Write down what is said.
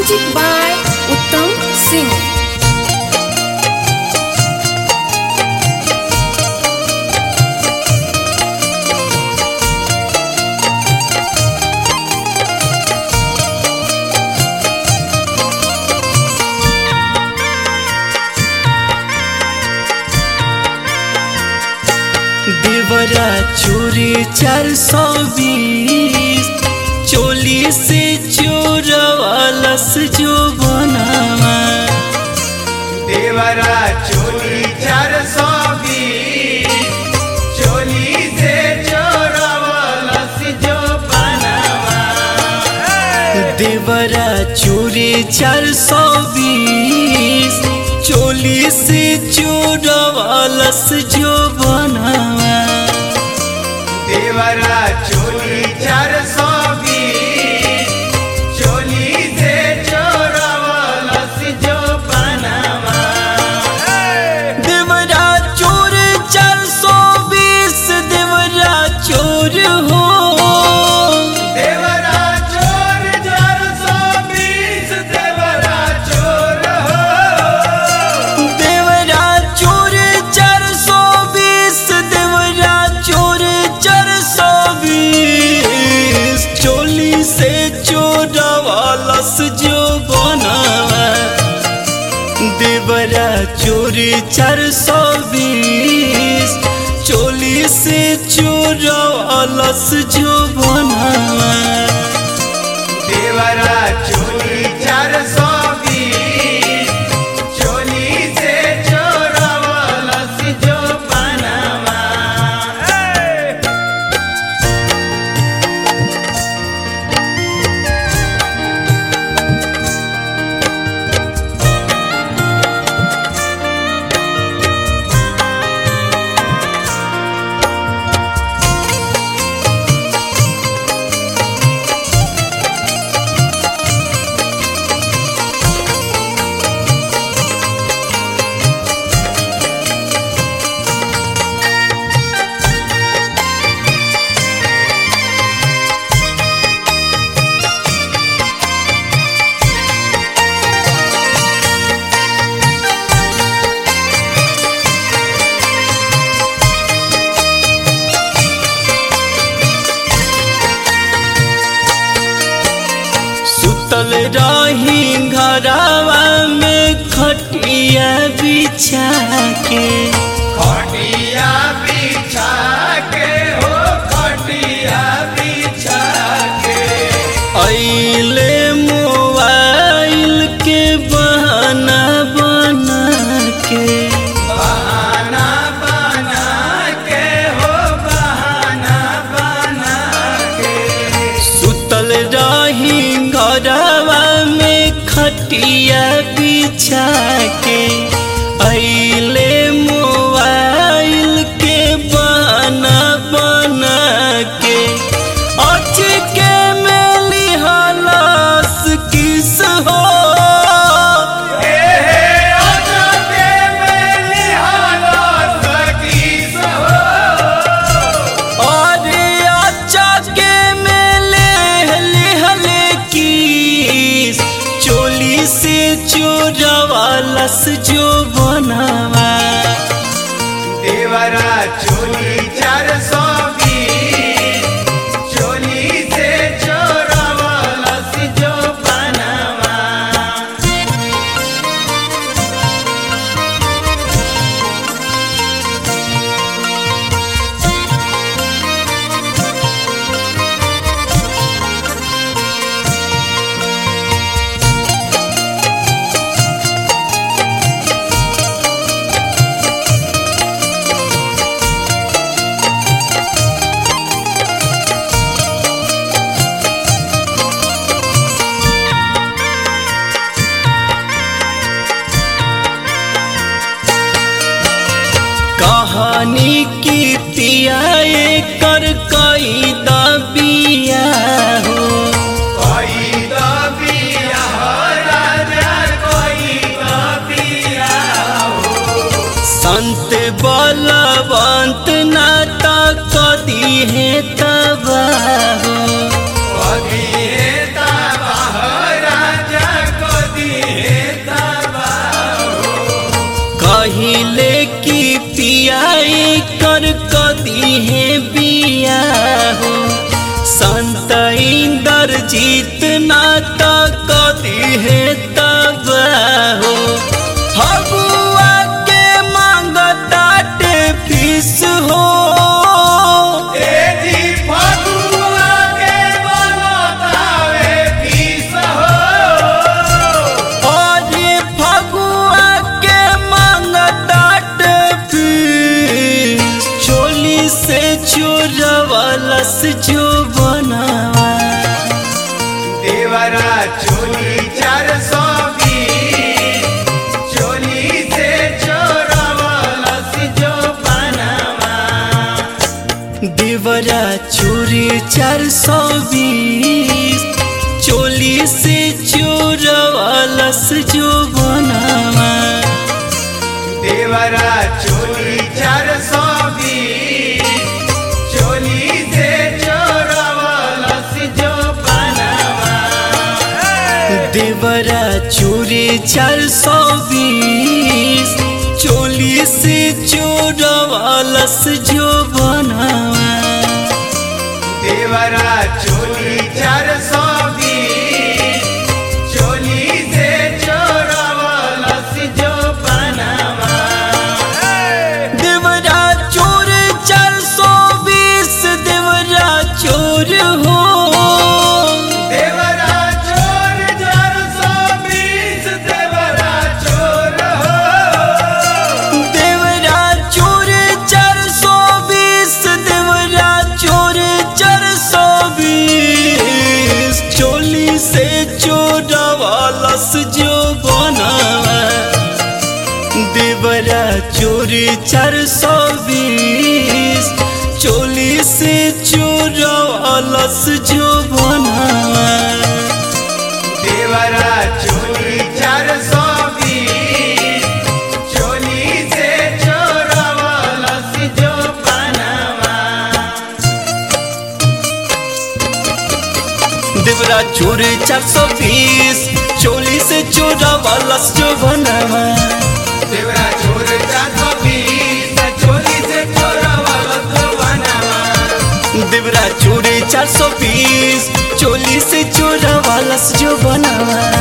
Music by Uttam Singh. देवरा चोरी 420 चोली से चोरवालस जो बनावा। देवरा चोली 420 चोली से चोरवालस जो बनावा। देवरा चोरी 420 चोली से चोरवालस जो बनावा। देवरा चोली 420 चोली से चोरवालस जो बनावा। देवरा चोर 420 देवरा चोर हो। देवरा चोर 420 देवरा चोर हो। देवरा चोर 420 देवरा चोर 420 चोली से चोरवालस जो बनावा। देवरा चोर 420 चोली से चोरवालस जो बनावा। देवरा चोली 420 चोली से चोरवालस जो बनावा। सुतल रही घरवा में खटिया बिछा के। खटिया बिछा के हो खटिया बिछा के। अइले मोबाइल के बहाना बना के। बहाना बना के हो बहाना बना के। सुतल रही घरवा में खटिया बिछा के। अइले मोबाइल के बहाना बना के। अचके में लिहलस किस हो। अचके में लिहलस किस हो। अरे अचके में लिहल किस चोली से चोरवालस जो बनावा। देवरा चोली 420 चोली से चोरवालस जो बनावा। कहानी की पिया कर कई दबिया हो। कोई दबिया हो राजा कोई दबिया हो। संत बलवंत नाता कदी है तबाह हो। कभी है तबाह राजा कहिले की पिया कर कदी है बिया हो संत इंद्रजीत नाता कदी है तब हो फगुआ के मांगताटे फीस हो चोरवलस जो बनावा देवरा चोली 420 चोली से चोरवलस जो बनावा देवरा चोरी 420 चोली से चोरवलस जो बनावा देवरा चोली 420 देवरा चोरी 420 चोली से चोरवलस जो बनावा देवरा चोली 420 चोली से चोरवलस जो बनावा देवरा चोर 420 देवरा चोर हो चोरवलस जो बनावा देवरा चोरी 420 चोली से चोरवलस जो बनावा देवरा चोली 420 चोली से चोरवलस जो बनावा देवरा चोरी 420 चोली से चोरवलस जो बनावा देवरा चोर 420 चोली से चोरवलस जो बनावा देवरा चोरी 420 चोली से चोरवलस जो बनावा।